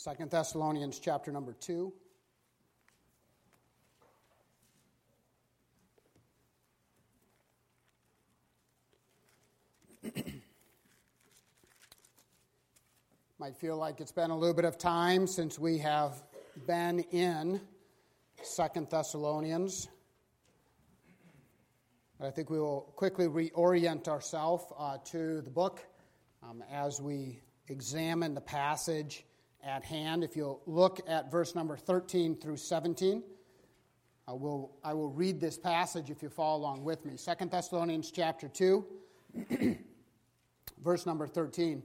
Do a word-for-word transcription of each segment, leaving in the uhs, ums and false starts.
Second Thessalonians chapter number two. Might feel like it's been a little bit of time since we have been in Second Thessalonians. I think we will quickly reorient ourselves uh, to the book um, as we examine the passage at hand. If you'll look at verse number thirteen through seventeen, I will, I will read this passage if you follow along with me. Second Thessalonians chapter two, verse number thirteen.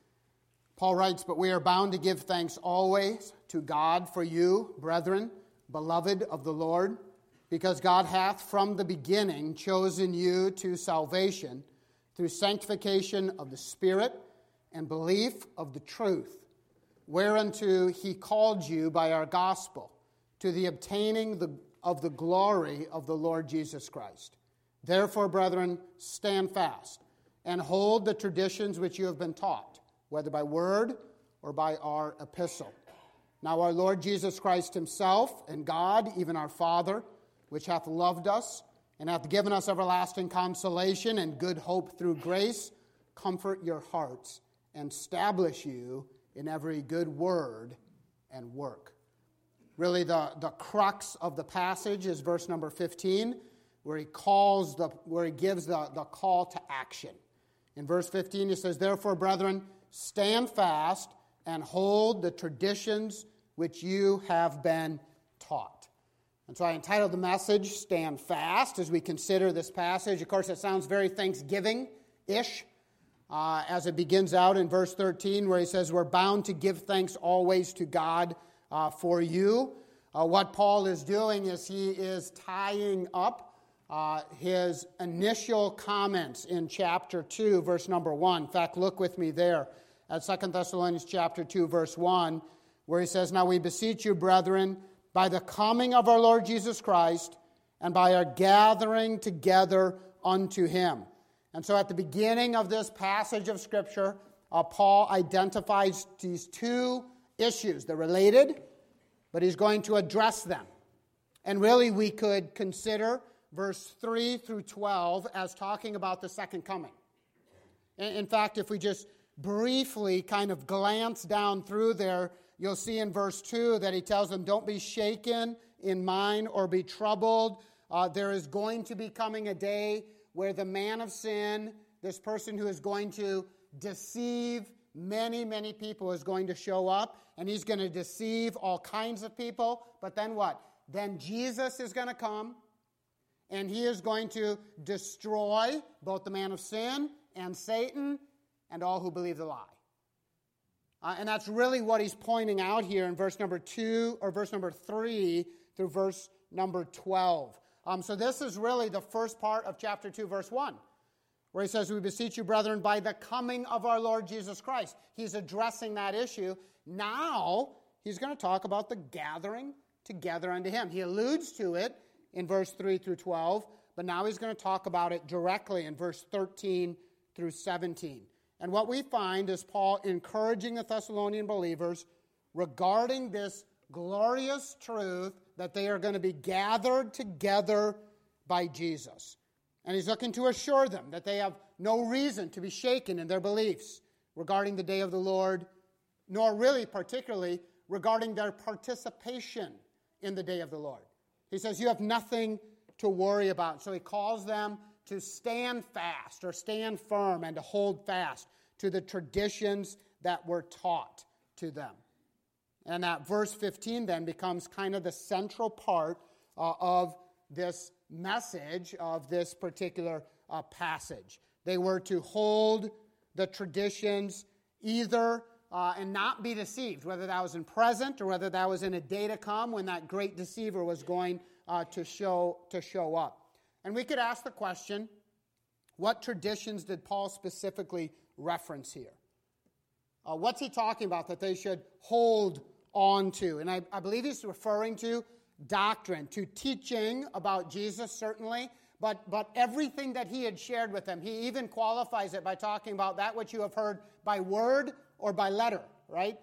Paul writes, "But we are bound to give thanks always to God for you, brethren, beloved of the Lord, because God hath from the beginning chosen you to salvation through sanctification of the Spirit and belief of the truth, whereunto he called you by our gospel, to the obtaining the, of the glory of the Lord Jesus Christ. Therefore, brethren, stand fast, and hold the traditions which you have been taught, whether by word or by our epistle. Now our Lord Jesus Christ himself, and God, even our Father, which hath loved us, and hath given us everlasting consolation and good hope through grace, comfort your hearts, and establish you in every good word and work." Really, the, the crux of the passage is verse number fifteen, where he calls the where he gives the, the call to action. In verse fifteen, he says, "Therefore, brethren, stand fast and hold the traditions which you have been taught." And so I entitled the message, "Stand Fast," as we consider this passage. Of course, it sounds very Thanksgiving-ish uh, as it begins out in verse thirteen, where he says, "We're bound to give thanks always to God uh, for you." Uh, what Paul is doing is he is tying up uh, his initial comments in chapter two, verse number one. In fact, look with me there at Second Thessalonians chapter two, verse one, where he says, "Now we beseech you, brethren, by the coming of our Lord Jesus Christ, and by our gathering together unto him." And so at the beginning of this passage of Scripture, uh, Paul identifies these two issues. They're related, but he's going to address them. And really we could consider verse three through twelve as talking about the second coming. In, in fact, if we just briefly kind of glance down through there, you'll see in verse two that he tells them, "Don't be shaken in mind or be troubled. Uh, there is going to be coming a day where the man of sin, this person who is going to deceive many, many people, is going to show up, and he's going to deceive all kinds of people. But then what? Then Jesus is going to come, and he is going to destroy both the man of sin and Satan and all who believe the lie." Uh, and that's really what he's pointing out here in verse number two, or verse number three through verse number twelve. Um, so this is really the first part of chapter two, verse one, where he says, "We beseech you, brethren, by the coming of our Lord Jesus Christ." He's addressing that issue. Now, he's going to talk about the gathering together unto him. He alludes to it in verse three through twelve, but now he's going to talk about it directly in verse thirteen through seventeen. And what we find is Paul encouraging the Thessalonian believers regarding this glorious truth that they are going to be gathered together by Jesus. And he's looking to assure them that they have no reason to be shaken in their beliefs regarding the day of the Lord, nor really particularly regarding their participation in the day of the Lord. He says you have nothing to worry about. So he calls them to stand fast or stand firm and to hold fast to the traditions that were taught to them. And that verse fifteen then becomes kind of the central part uh, of this message of this particular uh, passage. They were to hold the traditions either uh, and not be deceived, whether that was in present or whether that was in a day to come when that great deceiver was going uh, to show to show up. And we could ask the question, what traditions did Paul specifically reference here? Uh, what's he talking about that they should hold on to? And I, I believe he's referring to doctrine, to teaching about Jesus, certainly, but, but everything that he had shared with them. He even qualifies it by talking about that which you have heard by word or by letter, right?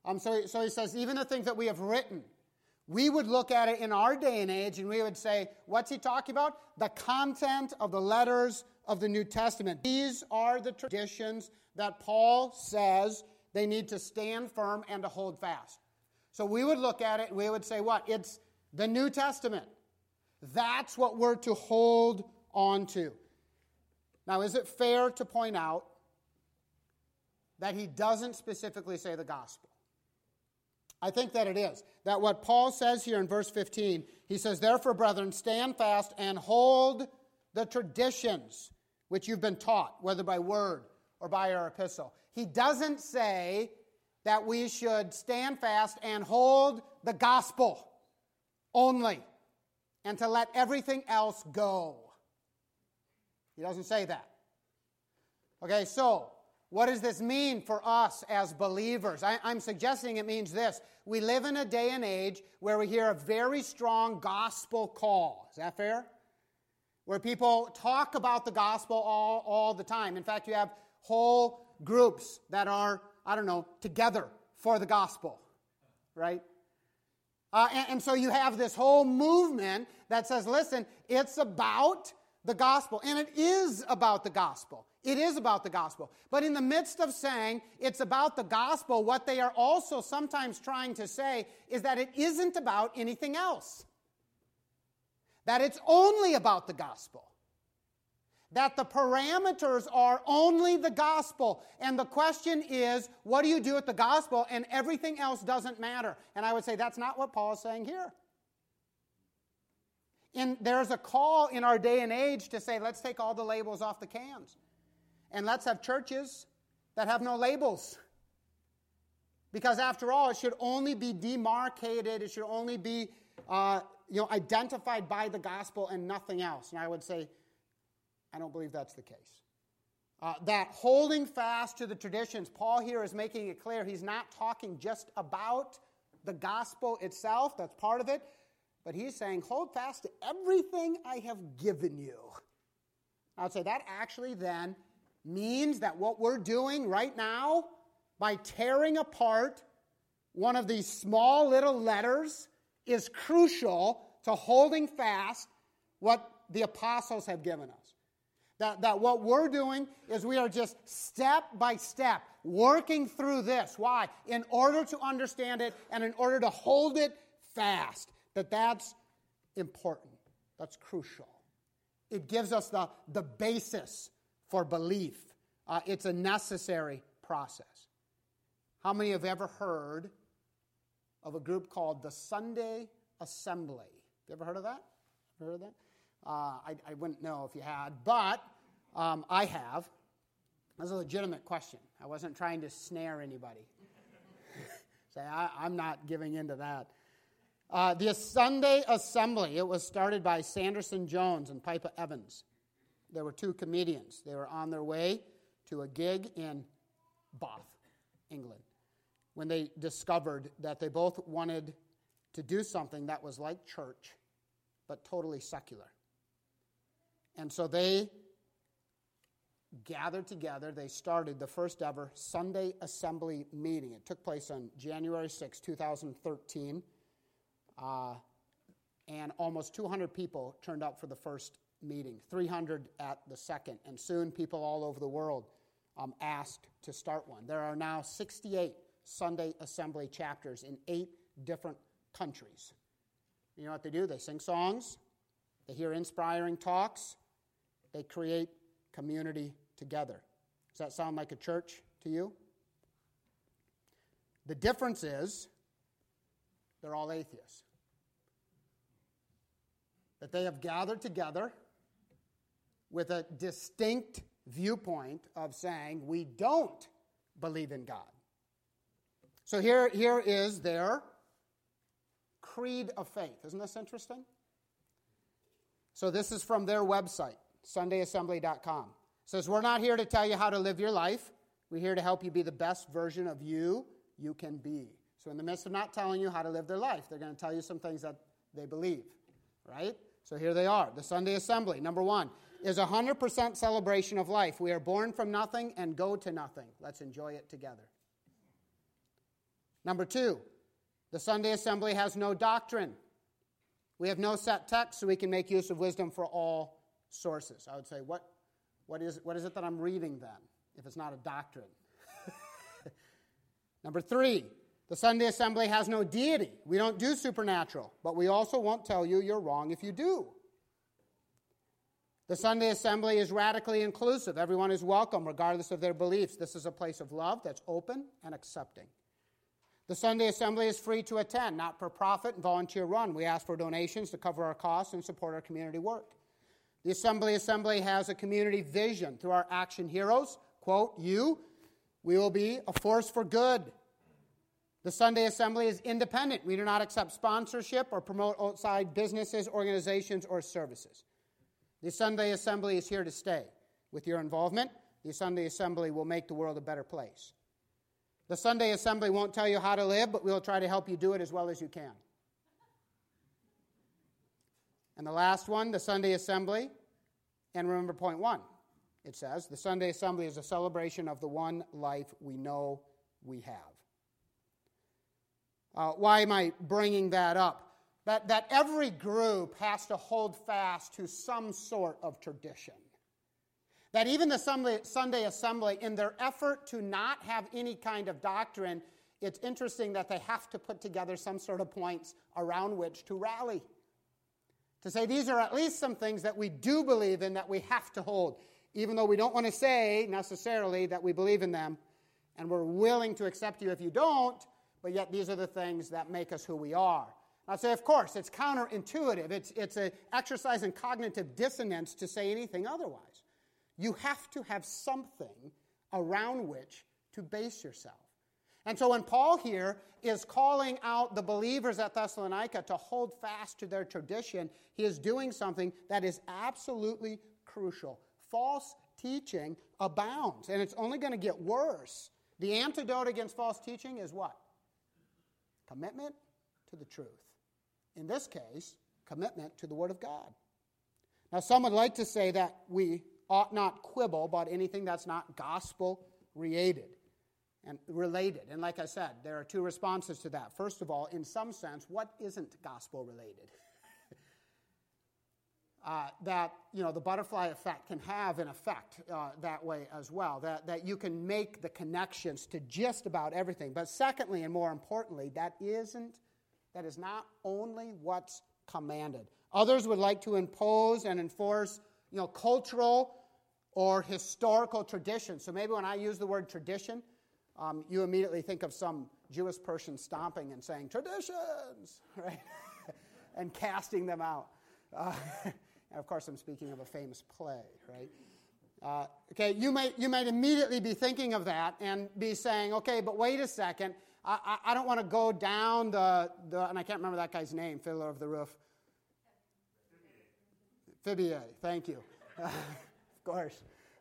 Um, so, so he says, even the things that we have written, we would look at it in our day and age and we would say, what's he talking about? The content of the letters of the New Testament. These are the traditions that Paul says they need to stand firm and to hold fast. So we would look at it and we would say, what? It's the New Testament. That's what we're to hold on to. Now, is it fair to point out that he doesn't specifically say the gospel? I think that it is. That what Paul says here in verse fifteen, he says, therefore, brethren, stand fast and hold the traditions which you've been taught, whether by word or by our epistle. He doesn't say that we should stand fast and hold the gospel only and to let everything else go. He doesn't say that. Okay, so what does this mean for us as believers? I, I'm suggesting it means this. We live in a day and age where we hear a very strong gospel call. Is that fair? Where people talk about the gospel all, all the time. In fact, you have whole groups that are, I don't know, together for the gospel, right? Uh, and, and so you have this whole movement that says, listen, it's about the gospel. And it is about the gospel. It is about the gospel. But in the midst of saying it's about the gospel, what they are also sometimes trying to say is that it isn't about anything else. That it's only about the gospel. That the parameters are only the gospel. And the question is, what do you do with the gospel? And everything else doesn't matter. And I would say that's not what Paul is saying here. And there's a call in our day and age to say, let's take all the labels off the cans. And let's have churches that have no labels. Because after all, it should only be demarcated. It should only be uh, you know, identified by the gospel and nothing else. And I would say, I don't believe that's the case. Uh, that holding fast to the traditions, Paul here is making it clear he's not talking just about the gospel itself. That's part of it. But he's saying, hold fast to everything I have given you. I would say that actually then means that what we're doing right now, by tearing apart one of these small little letters, is crucial to holding fast what the apostles have given us. That, that what we're doing is we are just step by step working through this. Why? In order to understand it and in order to hold it fast. That that's important. That's crucial. It gives us the, the basis for belief. Uh, it's a necessary process. How many have ever heard of a group called the Sunday Assembly? You ever heard of that? Ever heard of that? Uh, I, I wouldn't know if you had, but um, I have. That's a legitimate question. I wasn't trying to snare anybody. Say, I, I'm not giving into that. Uh, the Sunday Assembly, it was started by Sanderson Jones and Piper Evans. There were two comedians. They were on their way to a gig in Bath, England, when they discovered that they both wanted to do something that was like church, but totally secular. And so they gathered together. They started the first ever Sunday Assembly meeting. It took place on January sixth, twenty thirteen. Uh, and almost two hundred people turned up for the first meeting, three hundred at the second, and soon people all over the world um, asked to start one. There are now sixty-eight Sunday Assembly chapters in eight different countries. You know what they do? They sing songs, they hear inspiring talks, they create community together. Does that sound like a church to you? The difference is they're all atheists. That they have gathered together with a distinct viewpoint of saying we don't believe in God. So here, here is their creed of faith. Isn't this interesting? So this is from their website, sunday assembly dot com. It says, we're not here to tell you how to live your life. We're here to help you be the best version of you you can be. So in the midst of not telling you how to live their life, they're going to tell you some things that they believe, right? So here they are. The Sunday Assembly, number one, is a one hundred percent celebration of life. We are born from nothing and go to nothing. Let's enjoy it together. Number two, the Sunday assembly has no doctrine. We have no set text, so we can make use of wisdom for all sources. I would say, what, what, is, what is it that I'm reading then, if it's not a doctrine? Number three, the Sunday assembly has no deity. We don't do supernatural, but we also won't tell you you're wrong if you do. The Sunday assembly is radically inclusive. Everyone is welcome, regardless of their beliefs. This is a place of love that's open and accepting. The Sunday assembly is free to attend, not for profit and volunteer run. We ask for donations to cover our costs and support our community work. The Assembly Assembly has a community vision through our action heroes. Quote, you, we will be a force for good. The Sunday Assembly is independent. We do not accept sponsorship or promote outside businesses, organizations, or services. The Sunday Assembly is here to stay. With your involvement, the Sunday Assembly will make the world a better place. The Sunday Assembly won't tell you how to live, but we'll try to help you do it as well as you can. And the last one, the Sunday Assembly, and remember point one, it says, the Sunday Assembly is a celebration of the one life we know we have. Uh, why am I bringing that up? That, that every group has to hold fast to some sort of tradition. That even the Sunday, Sunday Assembly, in their effort to not have any kind of doctrine, it's interesting that they have to put together some sort of points around which to rally. To say these are at least some things that we do believe in that we have to hold, even though we don't want to say necessarily that we believe in them, and we're willing to accept you if you don't, but yet these are the things that make us who we are. I'd say, of course, it's counterintuitive. It's, it's an exercise in cognitive dissonance to say anything otherwise. You have to have something around which to base yourself. And so when Paul here is calling out the believers at Thessalonica to hold fast to their tradition, he is doing something that is absolutely crucial. False teaching abounds, and it's only going to get worse. The antidote against false teaching is what? Commitment to the truth. In this case, commitment to the Word of God. Now, some would like to say that we ought not quibble about anything that's not gospel-related. And related. And like I said, there are two responses to that. First of all, in some sense, what isn't gospel-related? uh, that, you know, the butterfly effect can have an effect uh, that way as well. That, that you can make the connections to just about everything. But secondly, and more importantly, that isn't, that is not only what's commanded. Others would like to impose and enforce, you know, cultural or historical traditions. So maybe when I use the word tradition, Um, you immediately think of some Jewish person stomping and saying, traditions, right? and casting them out. Uh, and of course, I'm speaking of a famous play, right? Uh, okay, you may, you might immediately be thinking of that and be saying, okay, but wait a second. I, I, I don't want to go down the, the, and I can't remember that guy's name, Fiddler of the Roof. Fibier, thank you. Uh, of course.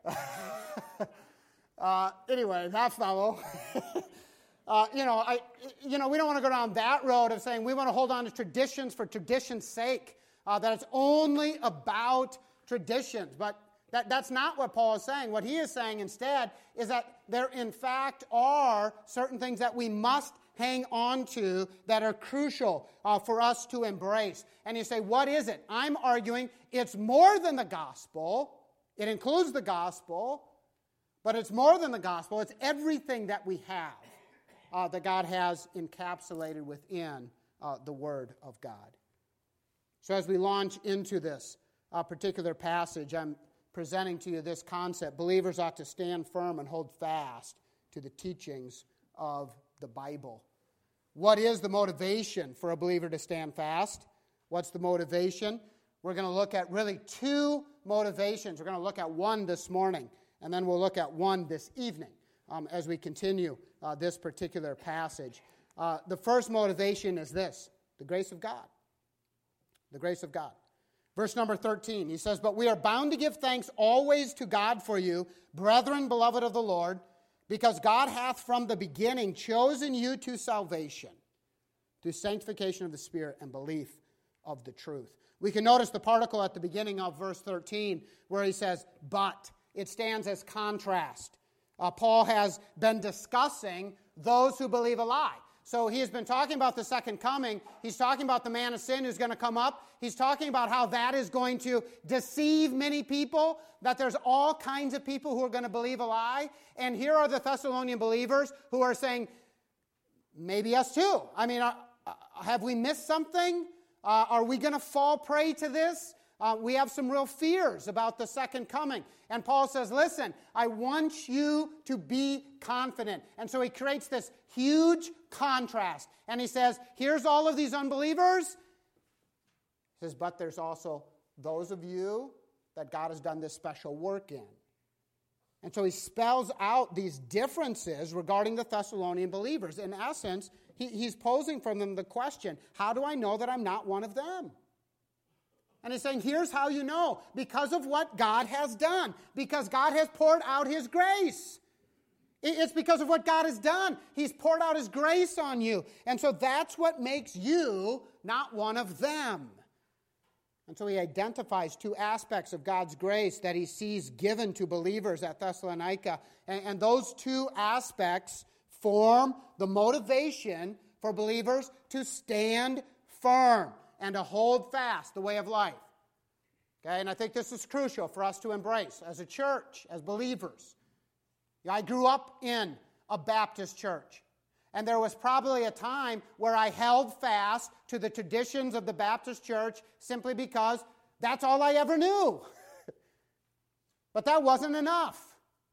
Uh, anyway, that fellow, uh, you know, I, you know, we don't want to go down that road of saying we want to hold on to traditions for tradition's sake, uh, that it's only about traditions. But that, that's not what Paul is saying. What he is saying instead is that there, in fact, are certain things that we must hang on to that are crucial uh, for us to embrace. And you say, what is it? I'm arguing it's more than the gospel. It includes the gospel. But it's more than the gospel. It's everything that we have uh, that God has encapsulated within uh, the Word of God. So as we launch into this uh, particular passage, I'm presenting to you this concept. Believers ought to stand firm and hold fast to the teachings of the Bible. What is the motivation for a believer to stand fast? What's the motivation? We're going to look at really two motivations. We're going to look at one this morning. And then we'll look at one this evening um, as we continue uh, this particular passage. Uh, the first motivation is this, the grace of God. The grace of God. Verse number thirteen, he says, "But we are bound to give thanks always to God for you, brethren, beloved of the Lord, because God hath from the beginning chosen you to salvation, through sanctification of the Spirit and belief of the truth." We can notice the particle at the beginning of verse thirteen where he says, "but." It stands as contrast. Uh, Paul has been discussing those who believe a lie. So he has been talking about the second coming. He's talking about the man of sin who's going to come up. He's talking about how that is going to deceive many people, that there's all kinds of people who are going to believe a lie. And here are the Thessalonian believers who are saying, maybe us too. I mean, uh, have we missed something? Uh, are we going to fall prey to this? Uh, we have some real fears about the second coming. And Paul says, listen, I want you to be confident. And so he creates this huge contrast. And he says, here's all of these unbelievers. He says, but there's also those of you that God has done this special work in. And so he spells out these differences regarding the Thessalonian believers. In essence, he, he's posing from them the question, how do I know that I'm not one of them? And he's saying, here's how you know. Because of what God has done. Because God has poured out his grace. It's because of what God has done. He's poured out his grace on you. And so that's what makes you not one of them. And so he identifies two aspects of God's grace that he sees given to believers at Thessalonica. And, and those two aspects form the motivation for believers to stand firm and to hold fast the way of life. Okay, and I think this is crucial for us to embrace as a church, as believers. I grew up in a Baptist church. And there was probably a time where I held fast to the traditions of the Baptist church simply because that's all I ever knew. But that wasn't enough.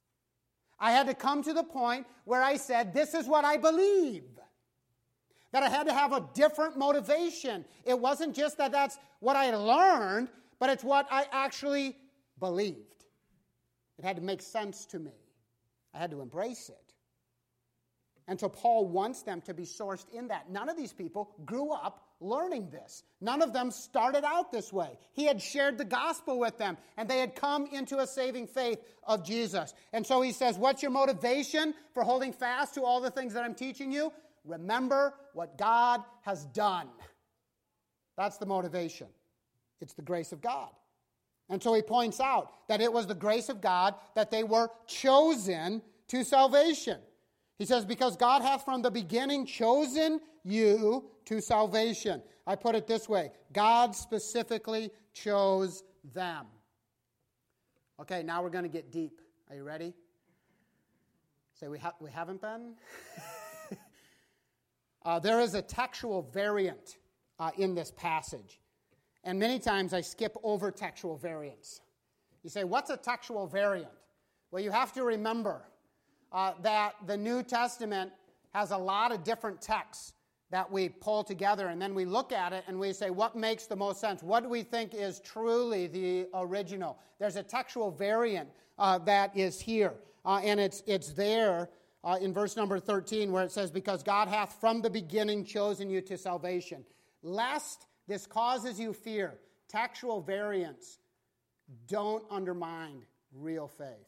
I had to come to the point where I said, this is what I believe. That I had to have a different motivation. It wasn't just that that's what I had learned, but it's what I actually believed. It had to make sense to me. I had to embrace it. And so Paul wants them to be sourced in that. None of these people grew up learning this. None of them started out this way. He had shared the gospel with them, and they had come into a saving faith of Jesus. And so he says, what's your motivation for holding fast to all the things that I'm teaching you? Remember what God has done. That's the motivation. It's the grace of God. And so he points out that it was the grace of God that they were chosen to salvation. He says, because God hath from the beginning chosen you to salvation. I put it this way. God specifically chose them. Okay, now we're going to get deep. Are you ready? Say, we, ha- we haven't been? uh, there is a textual variant uh, in this passage. And many times I skip over textual variants. You say, what's a textual variant? Well, you have to remember Uh, that the New Testament has a lot of different texts that we pull together, and then we look at it and we say, what makes the most sense? What do we think is truly the original? There's a textual variant uh, that is here, uh, and it's it's there uh, in verse number thirteen where it says, because God hath from the beginning chosen you to salvation. Lest this causes you fear. Textual variants don't undermine real faith.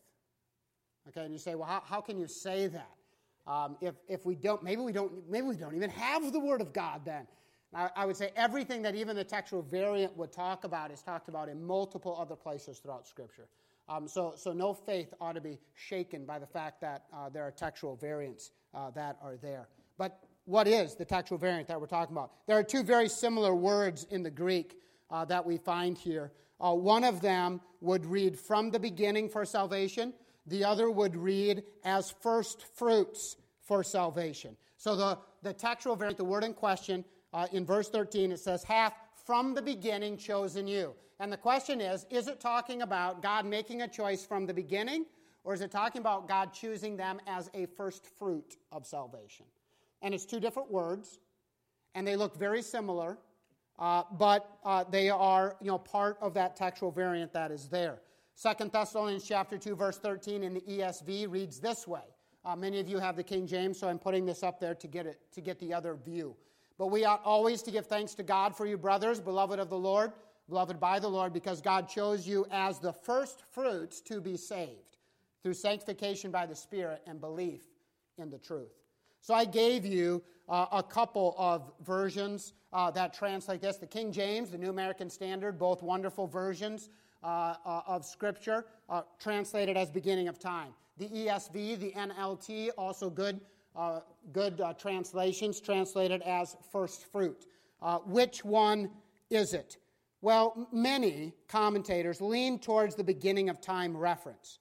Okay, and you say, well, how, how can you say that? Um, if if we don't, maybe we don't, maybe we don't even have the Word of God then. I, I would say everything that even the textual variant would talk about is talked about in multiple other places throughout Scripture. Um, so, so no faith ought to be shaken by the fact that uh, there are textual variants uh, that are there. But what is the textual variant that we're talking about? There are two very similar words in the Greek uh, that we find here. Uh, one of them would read from the beginning for salvation. The other would read as first fruits for salvation. So the, the textual variant, the word in question, uh, in verse thirteen, it says, hath from the beginning chosen you. And the question is, is it talking about God making a choice from the beginning, or is it talking about God choosing them as a first fruit of salvation? And it's two different words, and they look very similar, uh, but uh, they are, you know, part of that textual variant that is there. Second Thessalonians chapter two, verse thirteen in the E S V reads this way. Uh, many of you have the King James, so I'm putting this up there to get it to get the other view. But we ought always to give thanks to God for you, brothers, beloved of the Lord, beloved by the Lord, because God chose you as the first fruits to be saved through sanctification by the Spirit and belief in the truth. So I gave you uh, a couple of versions uh, that translate this. The King James, the New American Standard, both wonderful versions Uh, uh, of Scripture, uh, translated as beginning of time. The E S V, the N L T, also good uh, good uh, translations translate it as first fruit. Uh, which one is it? Well, many commentators lean towards the beginning of time reference.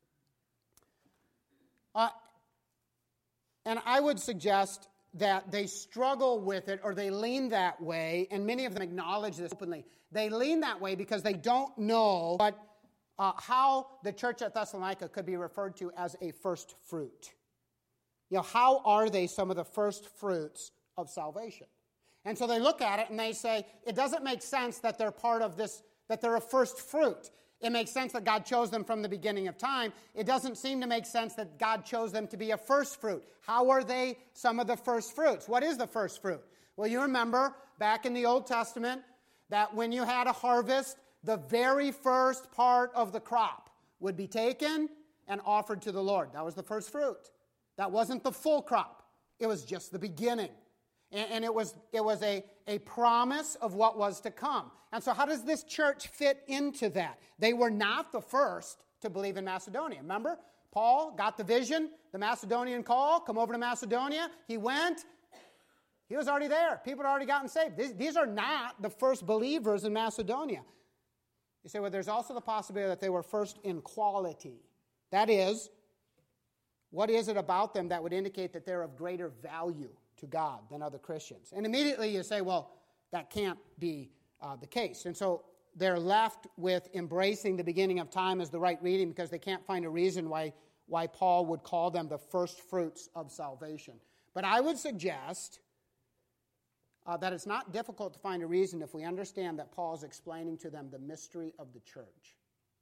Uh, and I would suggest that they struggle with it, or they lean that way, and many of them acknowledge this openly. They lean that way because they don't know what, uh, how the church at Thessalonica could be referred to as a first fruit. You know, how are they some of the first fruits of salvation? And so they look at it and they say, it doesn't make sense that they're part of this, that they're a first fruit. It makes sense that God chose them from the beginning of time. It doesn't seem to make sense that God chose them to be a first fruit. How are they some of the first fruits? What is the first fruit? Well, you remember back in the Old Testament that when you had a harvest, the very first part of the crop would be taken and offered to the Lord. That was the first fruit. That wasn't the full crop. It was just the beginning. And, and it was, it was a, a promise of what was to come. And so how does this church fit into that? They were not the first to believe in Macedonia. Remember? Paul got the vision, the Macedonian call, come over to Macedonia. He went. He was already there. People had already gotten saved. These, these are not the first believers in Macedonia. You say, well, there's also the possibility that they were first in quality. That is, what is it about them that would indicate that they're of greater value to God than other Christians? And immediately you say, well, that can't be uh, the case. And so they're left with embracing the beginning of time as the right reading because they can't find a reason why, why Paul would call them the first fruits of salvation. But I would suggest uh, that it's not difficult to find a reason if we understand that Paul's explaining to them the mystery of the church.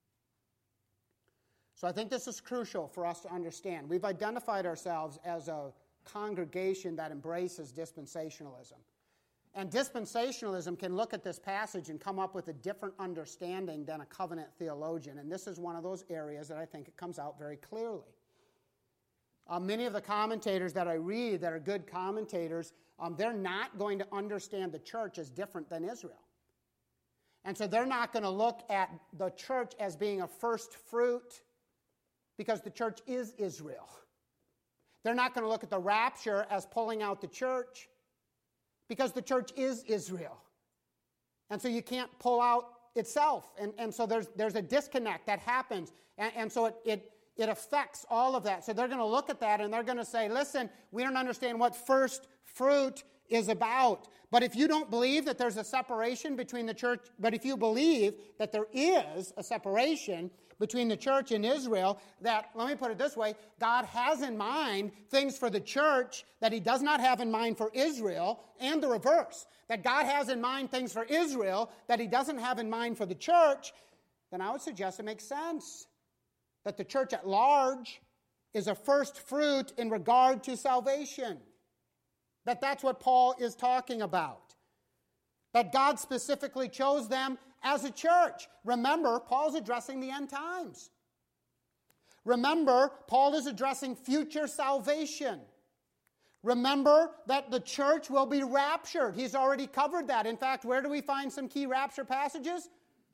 So I think this is crucial for us to understand. We've identified ourselves as a congregation that embraces dispensationalism. And dispensationalism can look at this passage and come up with a different understanding than a covenant theologian. And this is one of those areas that I think it comes out very clearly. Uh, many of the commentators that I read that are good commentators, um, they're not going to understand the church as different than Israel. And so they're not going to look at the church as being a first fruit because the church is Israel. They're not going to look at the rapture as pulling out the church because the church is Israel. And so you can't pull out itself. And, and so there's, there's a disconnect that happens. And, and so it, it, it affects all of that. So they're going to look at that and they're going to say, listen, we don't understand what first fruit is about. But if you don't believe that there's a separation between the church, but if you believe that there is a separation between the church and Israel, that, let me put it this way, God has in mind things for the church that he does not have in mind for Israel, and the reverse, that God has in mind things for Israel that he doesn't have in mind for the church, then I would suggest it makes sense that the church at large is a first fruit in regard to salvation. That that's what Paul is talking about. That God specifically chose them as a church. Remember, Paul's addressing the end times. Remember, Paul is addressing future salvation. Remember that the church will be raptured. He's already covered that. In fact, where do we find some key rapture passages?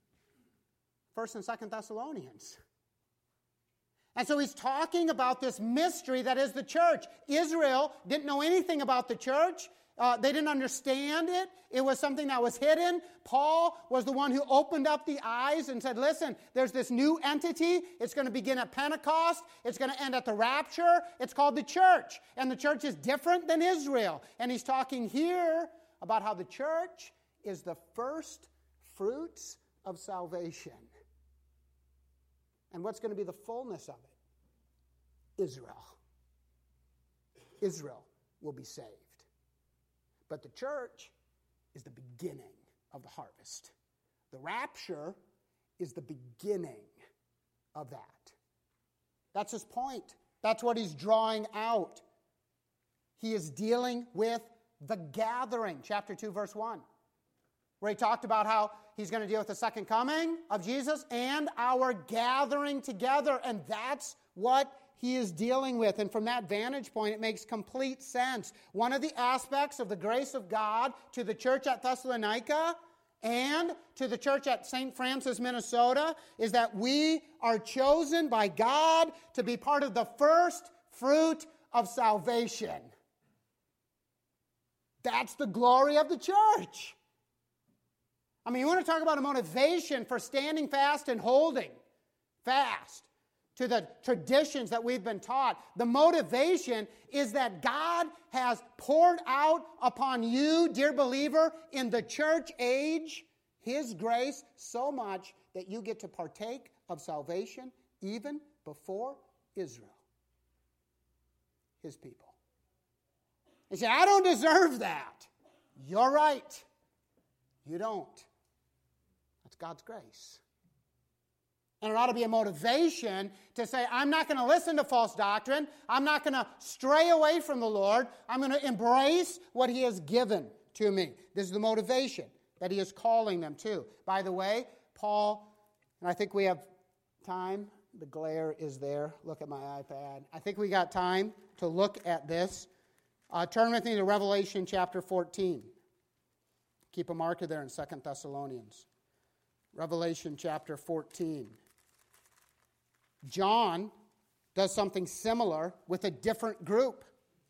First and Second Thessalonians. And so he's talking about this mystery that is the church. Israel didn't know anything about the church. Uh, they didn't understand it. It was something that was hidden. Paul was the one who opened up the eyes and said, listen, there's this new entity. It's going to begin at Pentecost. It's going to end at the rapture. It's called the church. And the church is different than Israel. And he's talking here about how the church is the first fruits of salvation. And what's going to be the fullness of it? Israel. Israel will be saved. But the church is the beginning of the harvest. The rapture is the beginning of that. That's his point. That's what he's drawing out. He is dealing with the gathering. Chapter two, verse one. Where he talked about how he's going to deal with the second coming of Jesus and our gathering together. And that's what he is dealing with. And from that vantage point, it makes complete sense. One of the aspects of the grace of God to the church at Thessalonica and to the church at Saint Francis, Minnesota, is that we are chosen by God to be part of the first fruit of salvation. That's the glory of the church. I mean, you want to talk about a motivation for standing fast and holding fast to the traditions that we've been taught. The motivation is that God has poured out upon you, dear believer, in the church age, His grace so much that you get to partake of salvation even before Israel, His people. You say, I don't deserve that. You're right. You don't. That's God's grace. And it ought to be a motivation to say, I'm not going to listen to false doctrine. I'm not going to stray away from the Lord. I'm going to embrace what He has given to me. This is the motivation that He is calling them to. By the way, Paul, and I think we have time. The glare is there. Look at my iPad. I think we got time to look at this. Uh, turn with me to Revelation chapter fourteen. Keep a marker there in Second Thessalonians. Revelation chapter fourteen. John does something similar with a different group.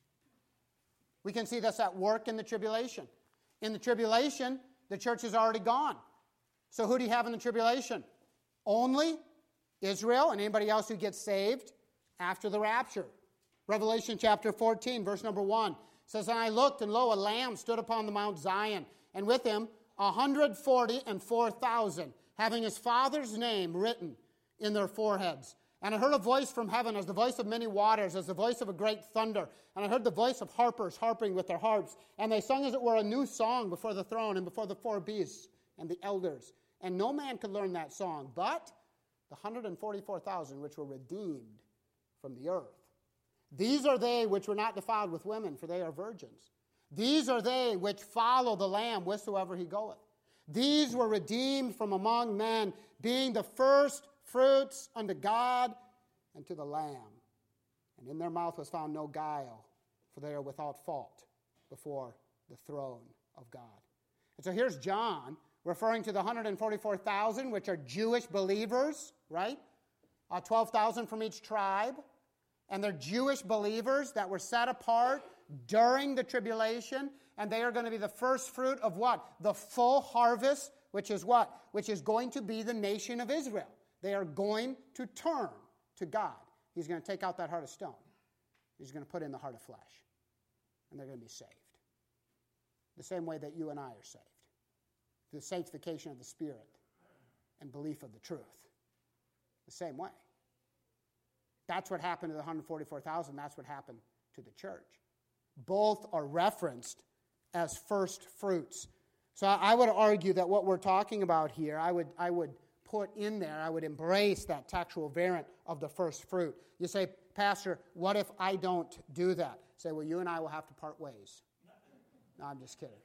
We can see this at work in the tribulation. In the tribulation, the church is already gone. So who do you have in the tribulation? Only Israel and anybody else who gets saved after the rapture. Revelation chapter fourteen, verse number one says, And I looked, and lo, a lamb stood upon the Mount Zion, and with him a hundred forty and four thousand, having his Father's name written in their foreheads. And I heard a voice from heaven as the voice of many waters, as the voice of a great thunder. And I heard the voice of harpers harping with their harps. And they sung as it were a new song before the throne and before the four beasts and the elders. And no man could learn that song, but the one hundred forty-four thousand which were redeemed from the earth. These are they which were not defiled with women, for they are virgins. These are they which follow the Lamb whithersoever he goeth. These were redeemed from among men, being the first fruits unto God and to the Lamb. And in their mouth was found no guile, for they are without fault before the throne of God. And so here's John referring to the one hundred forty-four thousand, which are Jewish believers, right? Uh, twelve thousand from each tribe. And they're Jewish believers that were set apart during the tribulation. And they are going to be the first fruit of what? The full harvest, which is what? Which is going to be the nation of Israel. They are going to turn to God. He's going to take out that heart of stone. He's going to put in the heart of flesh. And they're going to be saved. The same way that you and I are saved. The sanctification of the Spirit and belief of the truth. The same way. That's what happened to the one hundred forty-four thousand. That's what happened to the church. Both are referenced as first fruits. So I would argue that what we're talking about here, I would, I would put in there, I would embrace that textual variant of the first fruit. You say, Pastor, what if I don't do that? Say, well, you and I will have to part ways. No, I'm just kidding.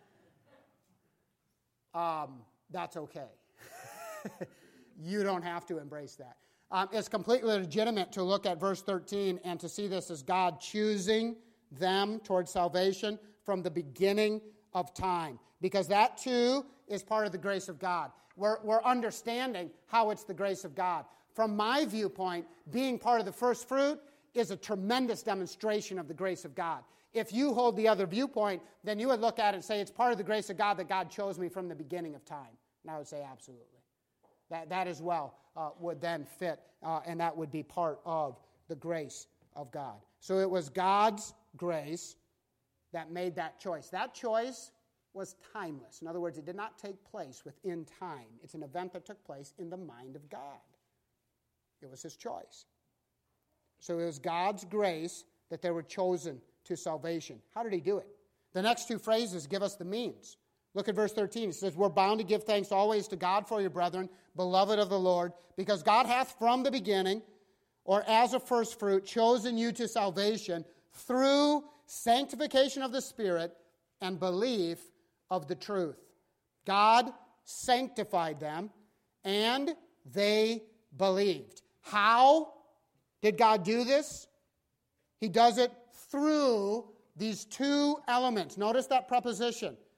Um, that's okay. You don't have to embrace that. Um, it's completely legitimate to look at verse thirteen and to see this as God choosing them towards salvation from the beginning of time. Because that, too, is part of the grace of God. We're, we're understanding how it's the grace of God. From my viewpoint, being part of the first fruit is a tremendous demonstration of the grace of God. If you hold the other viewpoint, then you would look at it and say, it's part of the grace of God that God chose me from the beginning of time. And I would say, absolutely. That, that as well uh, would then fit, uh, and that would be part of the grace of God. So it was God's grace that made that choice. That choice was timeless. In other words, it did not take place within time. It's an event that took place in the mind of God. It was His choice. So it was God's grace that they were chosen to salvation. How did He do it? The next two phrases give us the means. Look at verse thirteen. It says, We're bound to give thanks always to God for you, brethren, beloved of the Lord, because God hath from the beginning, or as a first fruit, chosen you to salvation through sanctification of the Spirit and belief of the truth. God sanctified them, and they believed. How did God do this? He does it through these two elements. Notice that preposition.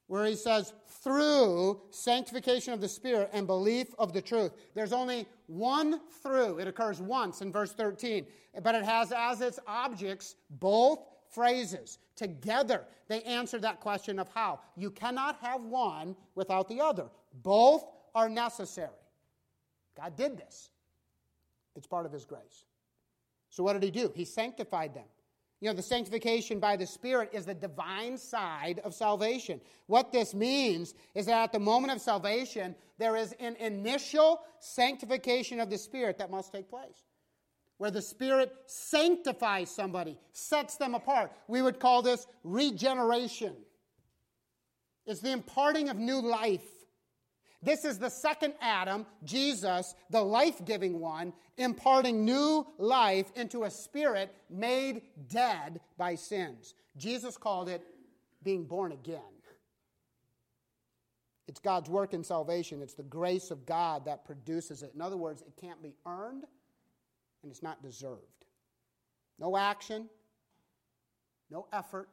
where he says, through sanctification of the Spirit and belief of the truth. There's only one through. It occurs once in verse thirteen, but it has as its objects both phrases. Together, they answer that question of how. You cannot have one without the other. Both are necessary. God did this. It's part of his grace. So what did he do? He sanctified them. You know, the sanctification by the Spirit is the divine side of salvation. What this means is that at the moment of salvation, there is an initial sanctification of the Spirit that must take place, where the Spirit sanctifies somebody, sets them apart. We would call this regeneration. It's the imparting of new life. This is the second Adam, Jesus, the life-giving one, imparting new life into a spirit made dead by sins. Jesus called it being born again. It's God's work in salvation. It's the grace of God that produces it. In other words, it can't be earned, and it's not deserved. No action, no effort,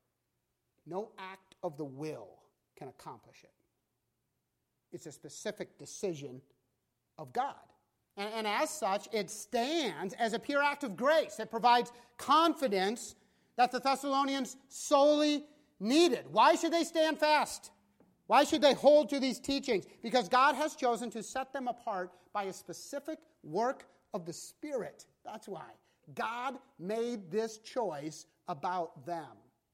no act of the will can accomplish it. It's a specific decision of God. And, and as such, it stands as a pure act of grace. It provides confidence that the Thessalonians solely needed. Why should they stand fast? Why should they hold to these teachings? Because God has chosen to set them apart by a specific work of the Spirit. That's why. God made this choice about them.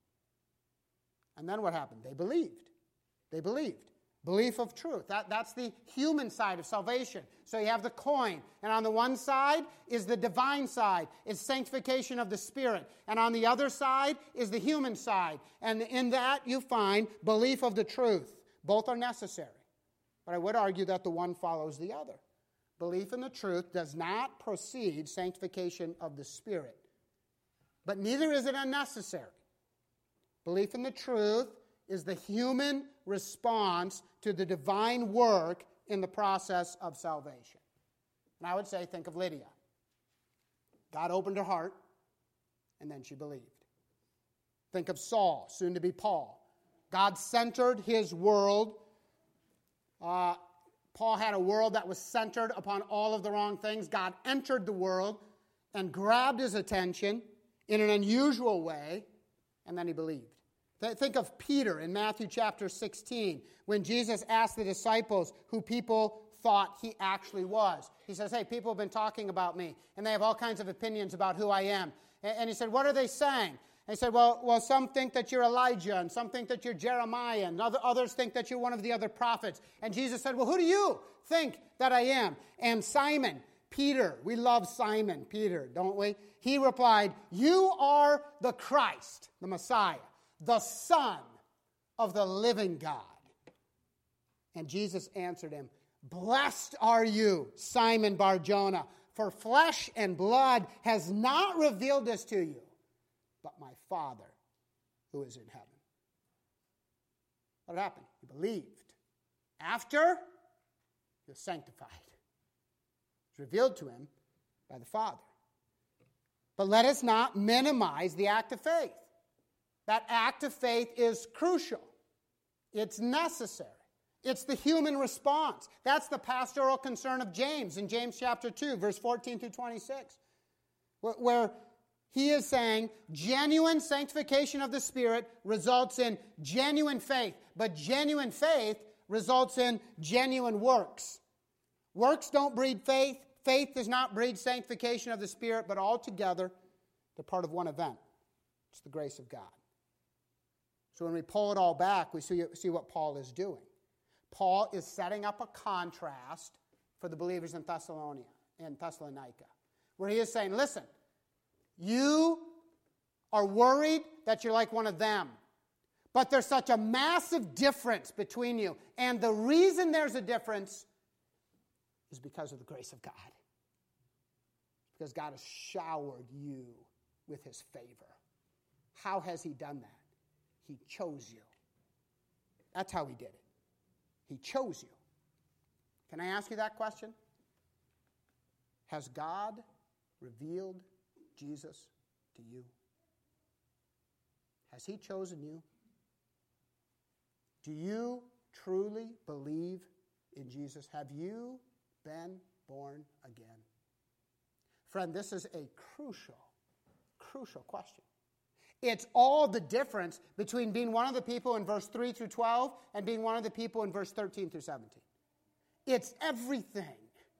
And then what happened? They believed. They believed. Belief of truth. That, that's the human side of salvation. So you have the coin. And on the one side is the divine side. It's sanctification of the Spirit. And on the other side is the human side. And in that you find belief of the truth. Both are necessary. But I would argue that the one follows the other. Belief in the truth does not precede sanctification of the Spirit. But neither is it unnecessary. Belief in the truth is the human response to the divine work in the process of salvation. And I would say, think of Lydia. God opened her heart, and then she believed. Think of Saul, soon to be Paul. God centered his world. Uh, Paul had a world that was centered upon all of the wrong things. God entered the world and grabbed his attention in an unusual way, and then he believed. Think of Peter in Matthew chapter sixteen, when Jesus asked the disciples who people thought he actually was. He says, hey, people have been talking about me, and they have all kinds of opinions about who I am. And he said, what are they saying? And he said, well, well, some think that you're Elijah, and some think that you're Jeremiah, and other, others think that you're one of the other prophets. And Jesus said, well, who do you think that I am? And Simon, Peter, we love Simon Peter, don't we? He replied, you are the Christ, the Messiah, the Son of the living God. And Jesus answered him, blessed are you, Simon Bar-Jonah, for flesh and blood has not revealed this to you, but my Father who is in heaven. What happened? He believed. After, he was sanctified. It was revealed to him by the Father. But let us not minimize the act of faith. That act of faith is crucial. It's necessary. It's the human response. That's the pastoral concern of James in James chapter two, verse fourteen through twenty-six, where he is saying genuine sanctification of the Spirit results in genuine faith, but genuine faith results in genuine works. Works don't breed faith. Faith does not breed sanctification of the Spirit, but altogether they're part of one event. It's the grace of God. So when we pull it all back, we see, see what Paul is doing. Paul is setting up a contrast for the believers in Thessalonica, in Thessalonica, where he is saying, listen, you are worried that you're like one of them, but there's such a massive difference between you. And the reason there's a difference is because of the grace of God. Because God has showered you with his favor. How has he done that? He chose you. That's how he did it. He chose you. Can I ask you that question? Has God revealed Jesus to you? Has he chosen you? Do you truly believe in Jesus? Have you been born again? Friend, this is a crucial, crucial question. It's all the difference between being one of the people in verse three through twelve and being one of the people in verse thirteen through seventeen. It's everything.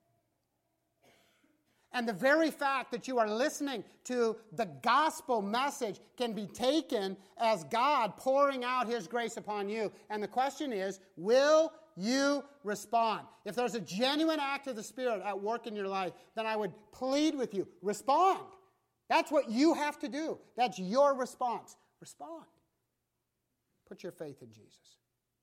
And the very fact that you are listening to the gospel message can be taken as God pouring out His grace upon you. And the question is, will you respond? If there's a genuine act of the Spirit at work in your life, then I would plead with you, respond. That's what you have to do. That's your response. Respond. Put your faith in Jesus.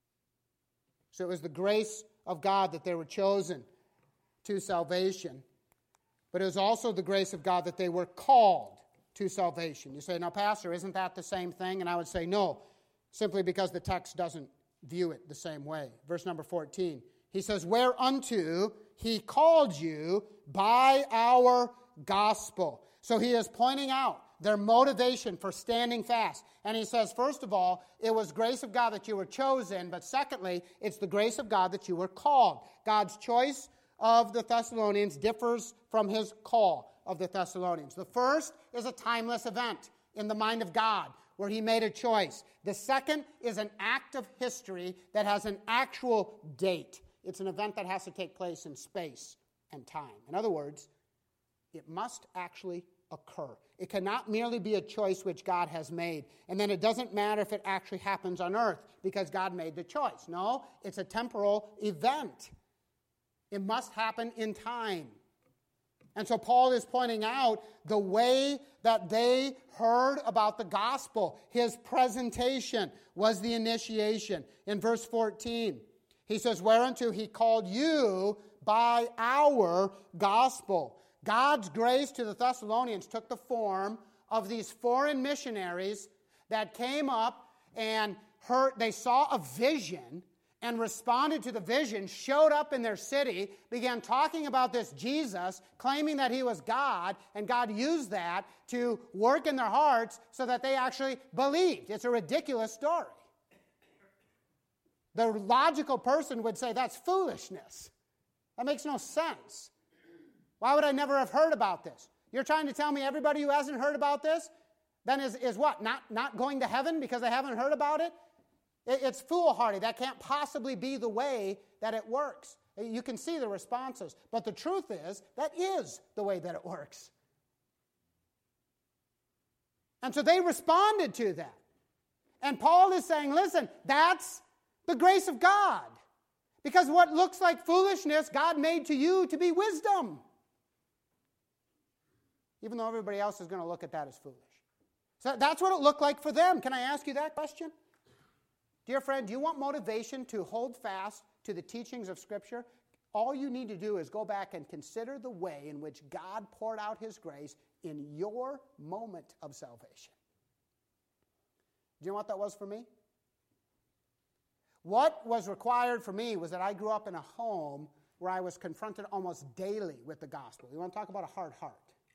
So it was the grace of God that they were chosen to salvation. But it was also the grace of God that they were called to salvation. You say, now, Pastor, isn't that the same thing? And I would say, no, simply because the text doesn't view it the same way. Verse number fourteen, he says, whereunto He called you by our gospel. So he is pointing out their motivation for standing fast. And he says, first of all, it was grace of God that you were chosen, but secondly, it's the grace of God that you were called. God's choice of the Thessalonians differs from His call of the Thessalonians. The first is a timeless event in the mind of God where He made a choice. The second is an act of history that has an actual date. It's an event that has to take place in space and time. In other words, it must actually occur. It cannot merely be a choice which God has made. And then it doesn't matter if it actually happens on earth because God made the choice. No, it's a temporal event. It must happen in time. And so Paul is pointing out the way that they heard about the gospel. His presentation was the initiation. In verse fourteen, he says, whereunto He called you by our gospel. God's grace to the Thessalonians took the form of these foreign missionaries that came up and heard, they saw a vision and responded to the vision, showed up in their city, began talking about this Jesus, claiming that He was God, and God used that to work in their hearts so that they actually believed. It's a ridiculous story. The logical person would say, that's foolishness. That makes no sense. Why would I never have heard about this? You're trying to tell me everybody who hasn't heard about this then is, is what? Not, not going to heaven because they haven't heard about it? it? It's foolhardy. That can't possibly be the way that it works. You can see the responses. But the truth is, that is the way that it works. And so they responded to that. And Paul is saying, listen, that's the grace of God. Because what looks like foolishness, God made to you to be wisdom. Even though everybody else is going to look at that as foolish. So that's what it looked like for them. Can I ask you that question? Dear friend, do you want motivation to hold fast to the teachings of Scripture? All you need to do is go back and consider the way in which God poured out His grace in your moment of salvation. Do you know what that was for me? What was required for me was that I grew up in a home where I was confronted almost daily with the gospel. You want to talk about a hard heart?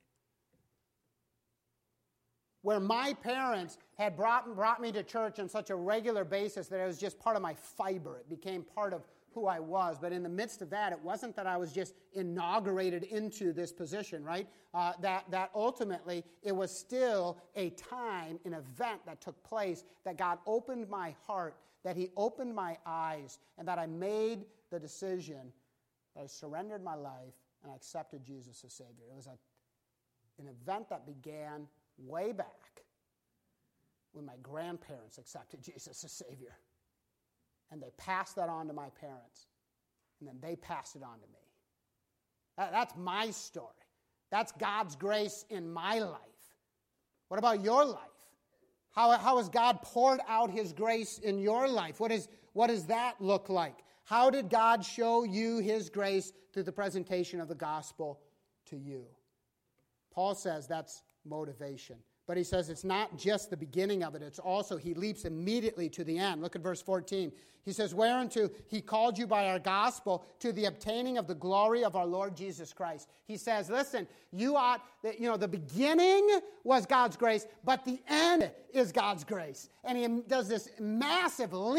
Where my parents had brought, brought me to church on such a regular basis that it was just part of my fiber. It became part of who I was. But in the midst of that, it wasn't that I was just inaugurated into this position, right? Uh, that, that ultimately, it was still a time, an event that took place that God opened my heart, that He opened my eyes, and that I made the decision that I surrendered my life and I accepted Jesus as Savior. It was a, an event that began way back when my grandparents accepted Jesus as Savior. And they passed that on to my parents. And then they passed it on to me. That, that's my story. That's God's grace in my life. What about your life? How, how has God poured out His grace in your life? What, is, what does that look like? How did God show you His grace through the presentation of the gospel to you? Paul says that's motivation. But he says it's not just the beginning of it. It's also, he leaps immediately to the end. Look at verse fourteen. He says, whereunto He called you by our gospel to the obtaining of the glory of our Lord Jesus Christ. He says, listen, you ought, you know, the beginning was God's grace, but the end is God's grace. And he does this massive leap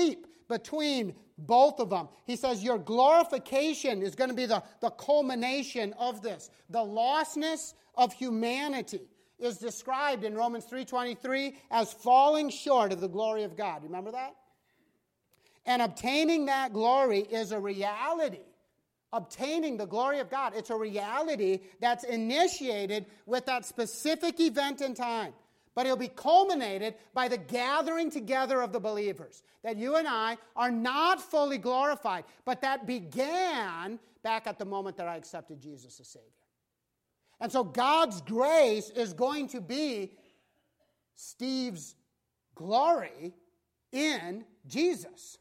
between both of them. He says your glorification is going to be the, the culmination of this. The lostness of humanity is described in Romans three twenty-three as falling short of the glory of God. Remember that? And obtaining that glory is a reality. Obtaining the glory of God, it's a reality that's initiated with that specific event in time. But it'll be culminated by the gathering together of the believers. That you and I are not fully glorified, but that began back at the moment that I accepted Jesus as Savior. And so God's grace is going to be Steve's glory in Jesus.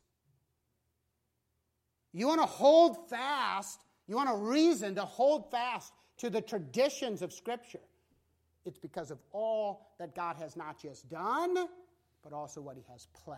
You want to hold fast, you want a reason to hold fast to the traditions of Scripture. It's because of all that God has not just done, but also what He has planned.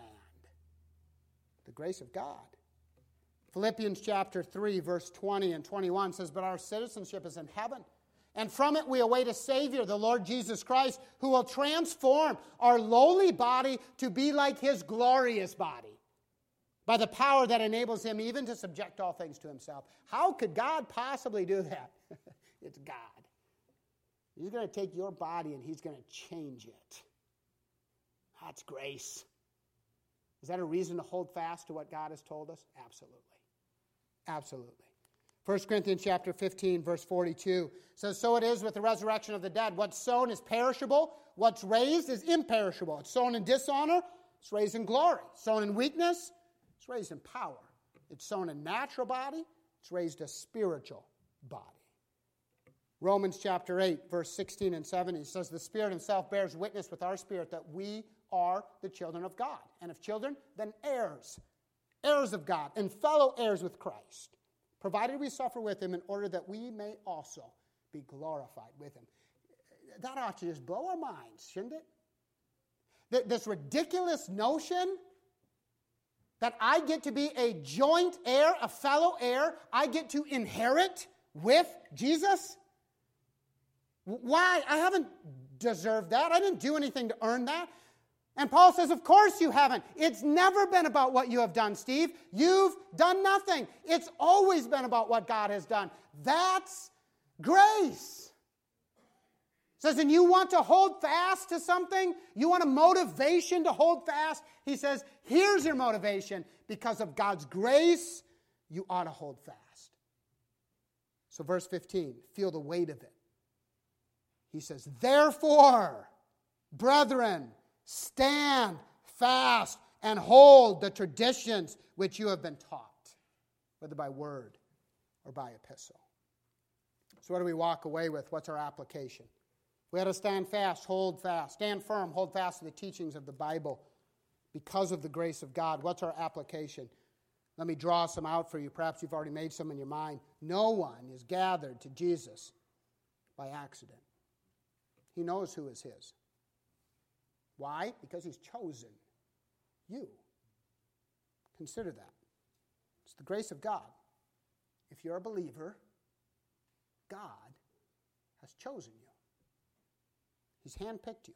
The grace of God. Philippians chapter three, verse twenty and twenty-one says, but our citizenship is in heaven. And from it we await a Savior, the Lord Jesus Christ, who will transform our lowly body to be like His glorious body, by the power that enables Him even to subject all things to Himself. How could God possibly do that? It's God. He's going to take your body and He's going to change it. That's grace. Is that a reason to hold fast to what God has told us? Absolutely. Absolutely. First Corinthians chapter fifteen, verse forty-two says, so it is with the resurrection of the dead. What's sown is perishable. What's raised is imperishable. It's sown in dishonor. It's raised in glory. Sown in weakness. It's raised in power. It's sown a natural body. It's raised a spiritual body. Romans chapter eight, verse sixteen and seventeen says, the Spirit Himself bears witness with our spirit that we are the children of God. And if children, then heirs. Heirs of God and fellow heirs with Christ, provided we suffer with Him in order that we may also be glorified with Him. That ought to just blow our minds, shouldn't it? This ridiculous notion that I get to be a joint heir, a fellow heir, I get to inherit with Jesus? Why? I haven't deserved that. I didn't do anything to earn that. And Paul says, of course you haven't. It's never been about what you have done, Steve. You've done nothing. It's always been about what God has done. That's grace. It says, and you want to hold fast to something? You want a motivation to hold fast? He says, here's your motivation. Because of God's grace, you ought to hold fast. So verse fifteen, feel the weight of it. He says, therefore, brethren, stand fast and hold the traditions which you have been taught, whether by word or by epistle. So what do we walk away with? What's our application? We had to stand fast, hold fast, stand firm, hold fast to the teachings of the Bible because of the grace of God. What's our application? Let me draw some out for you. Perhaps you've already made some in your mind. No one is gathered to Jesus by accident. He knows who is His. Why? Because He's chosen you. Consider that. It's the grace of God. If you're a believer, God has chosen you. He's handpicked you.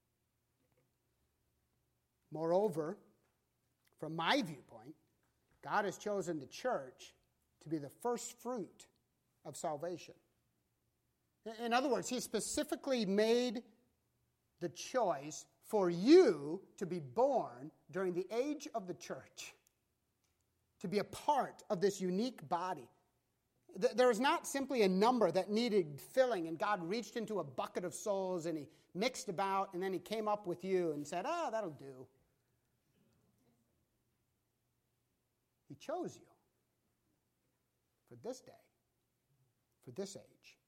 Moreover, from my viewpoint, God has chosen the church to be the first fruit of salvation. In other words, He specifically made the choice for you to be born during the age of the church, to be a part of this unique body. There is not simply a number that needed filling, and God reached into a bucket of souls and He mixed about, and then He came up with you and said, oh, that'll do. He chose you for this day, for this age.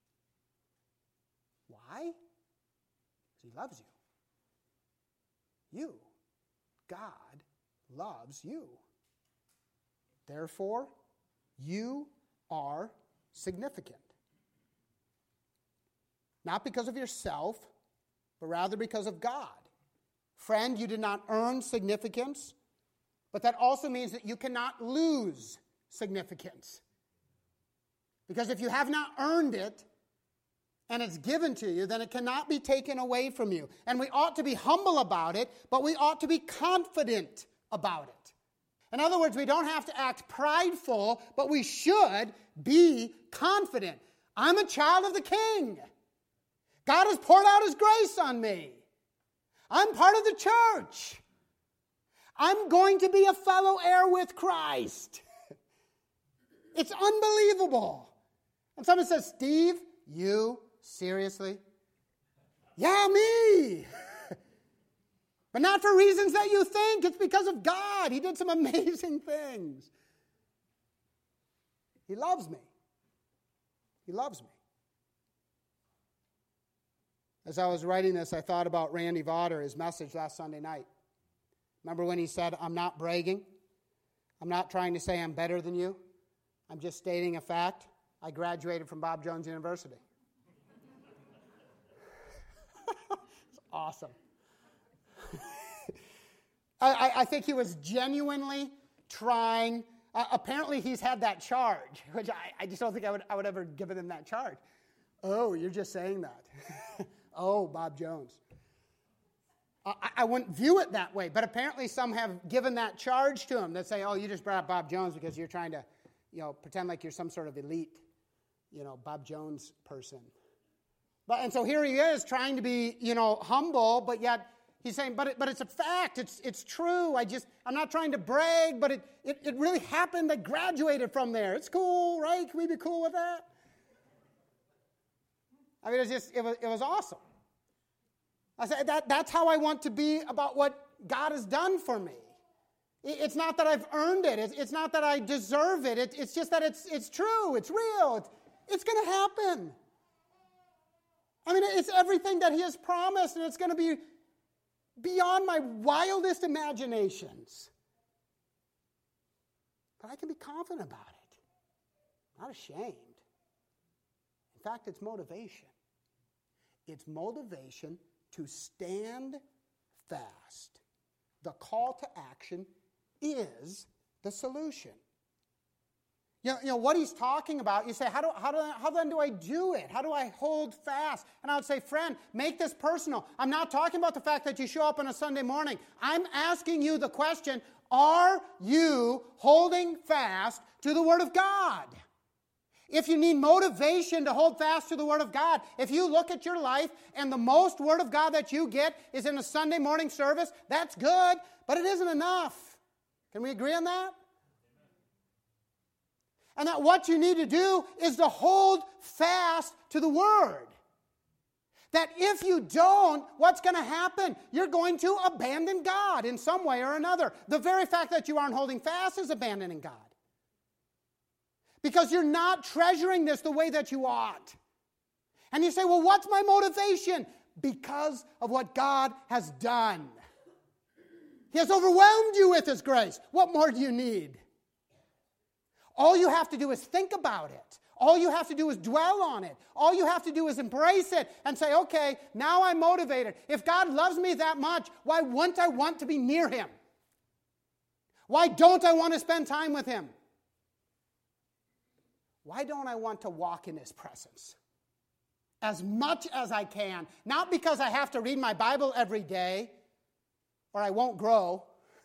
Why? Because He loves you. You. God loves you. Therefore, you are significant. Not because of yourself, but rather because of God. Friend, you did not earn significance, but that also means that you cannot lose significance. Because if you have not earned it, and it's given to you, then it cannot be taken away from you. And we ought to be humble about it, but we ought to be confident about it. In other words, we don't have to act prideful, but we should be confident. I'm a child of the King. God has poured out His grace on me. I'm part of the church. I'm going to be a fellow heir with Christ. It's unbelievable. And someone says, Steve, you, seriously? Yeah, me. But not for reasons that you think. It's because of God. He did some amazing things. He loves me. He loves me. As I was writing this, I thought about Randy Vaughter, his message last Sunday night. Remember when he said, I'm not bragging. I'm not trying to say I'm better than you. I'm just stating a fact. I graduated from Bob Jones University. It's awesome. I, I think he was genuinely trying. Uh, apparently, he's had that charge, which I, I just don't think I would, I would ever given him that charge. Oh, you're just saying that. Oh, Bob Jones. Uh, I, I wouldn't view it that way, but apparently some have given that charge to him that say, oh, you just brought up Bob Jones because you're trying to, you know, pretend like you're some sort of elite, you know, Bob Jones person. But and so here he is trying to be, you know, humble, but yet he's saying, but it, but it's a fact. It's it's true. I just I'm not trying to brag, but it, it it really happened. I graduated from there. It's cool, right? Can we be cool with that? I mean, it was just it was it was awesome. I said that that's how I want to be about what God has done for me. It's not that I've earned it. It's, it's not that I deserve it. it. It's just that it's it's true. It's real. It's, it's going to happen. I mean, it's everything that He has promised, and it's going to be beyond my wildest imaginations. But I can be confident about it. Not ashamed. In fact, it's motivation. It's motivation to stand fast. The call to action is the solution. You know, you know what he's talking about, you say, how do, how, do, how then do I do it? How do I hold fast? And I would say, friend, make this personal. I'm not talking about the fact that you show up on a Sunday morning. I'm asking you the question, are you holding fast to the Word of God? If you need motivation to hold fast to the Word of God, if you look at your life and the most Word of God that you get is in a Sunday morning service, that's good, but it isn't enough. Can we agree on that? And that what you need to do is to hold fast to the Word. That if you don't, what's going to happen? You're going to abandon God in some way or another. The very fact that you aren't holding fast is abandoning God. Because you're not treasuring this the way that you ought. And you say, well, what's my motivation? Because of what God has done. He has overwhelmed you with His grace. What more do you need? All you have to do is think about it. All you have to do is dwell on it. All you have to do is embrace it and say, okay, now I'm motivated. If God loves me that much, why wouldn't I want to be near Him? Why don't I want to spend time with Him? Why don't I want to walk in His presence? As much as I can. Not because I have to read my Bible every day or I won't grow.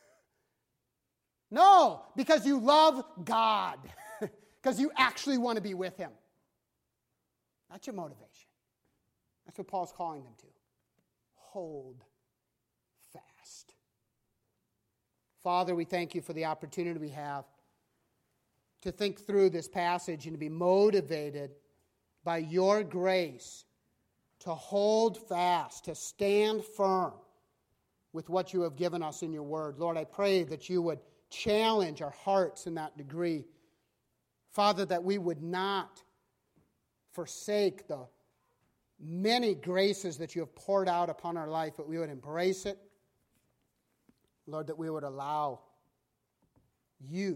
No, because you love God. Because you actually want to be with Him. That's your motivation. That's what Paul's calling them to. Hold fast. Father, we thank You for the opportunity we have to think through this passage and to be motivated by Your grace to hold fast, to stand firm with what You have given us in Your Word. Lord, I pray that You would challenge our hearts in that degree. Father, that we would not forsake the many graces that You have poured out upon our life, but we would embrace it. Lord, that we would allow You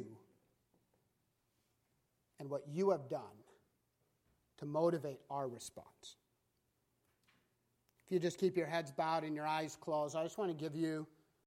and what You have done to motivate our response. If you just keep your heads bowed and your eyes closed, I just want to give you